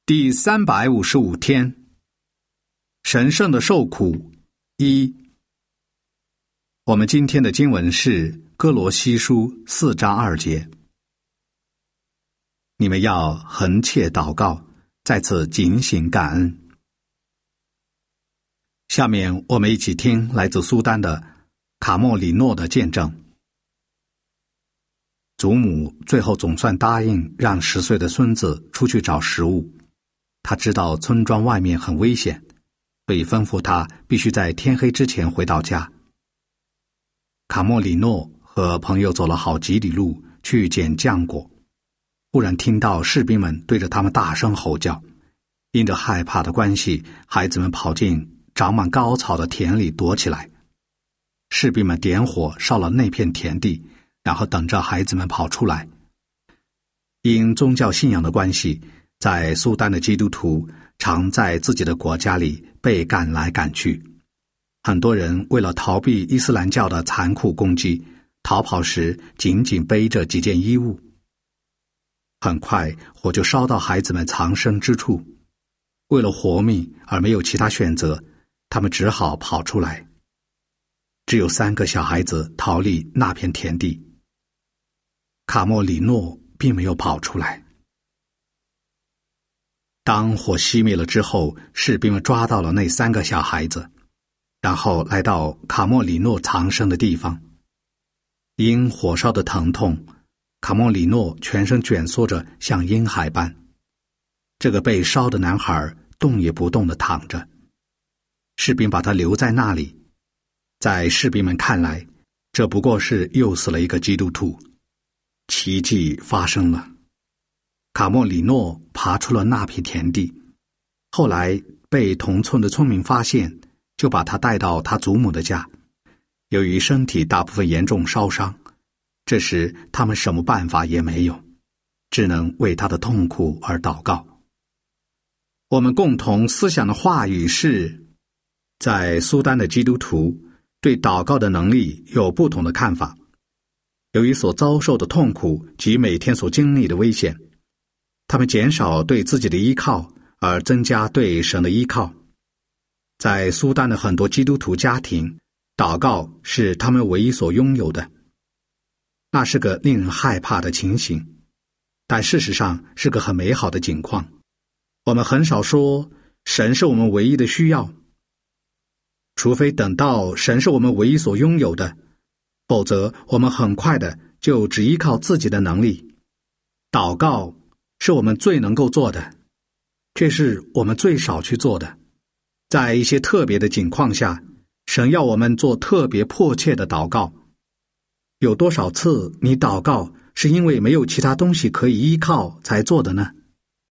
第355天，神圣的受苦1。我们今天的经文是哥罗西书4章2节。你们要恒切祷告，在此警醒感恩。下面我们一起听来自苏丹的卡莫里诺的见证。祖母最后总算答应让10岁的孙子出去找食物。他知道村庄外面很危险，所以吩咐他必须在天黑之前回到家。卡莫里诺和朋友走了好几里路去捡浆果，忽然听到士兵们对着他们大声吼叫。因着害怕的关系，孩子们跑进长满高草的田里躲起来。士兵们点火烧了那片田地，然后等着孩子们跑出来。因宗教信仰的关系，在苏丹的基督徒常在自己的国家里被赶来赶去。很多人为了逃避伊斯兰教的残酷攻击，逃跑时仅仅背着几件衣物。很快火就烧到孩子们藏身之处，为了活命而没有其他选择，他们只好跑出来。只有3个小孩子逃离那片田地。卡莫里诺并没有跑出来。当火熄灭了之后，士兵们抓到了那3个小孩子，然后来到卡莫里诺藏身的地方。因火烧的疼痛，卡莫里诺全身蜷缩着像婴孩般。这个被烧的男孩动也不动地躺着。士兵把他留在那里。在士兵们看来，这不过是又死了一个基督徒。奇迹发生了。卡莫里诺爬出了那片田地，后来被同村的村民发现，就把他带到他祖母的家。由于身体大部分严重烧伤，这时他们什么办法也没有，只能为他的痛苦而祷告。我们共同思想的话语是，在苏丹的基督徒对祷告的能力有不同的看法。由于所遭受的痛苦及每天所经历的危险，他们减少对自己的依靠，而增加对神的依靠。在苏丹的很多基督徒家庭，祷告是他们唯一所拥有的。那是个令人害怕的情形，但事实上是个很美好的景况。我们很少说神是我们唯一的需要，除非等到神是我们唯一所拥有的，否则我们很快的就只依靠自己的能力。祷告是我们最能够做的，却是我们最少去做的。在一些特别的情况下，神要我们做特别迫切的祷告。有多少次你祷告是因为没有其他东西可以依靠才做的呢？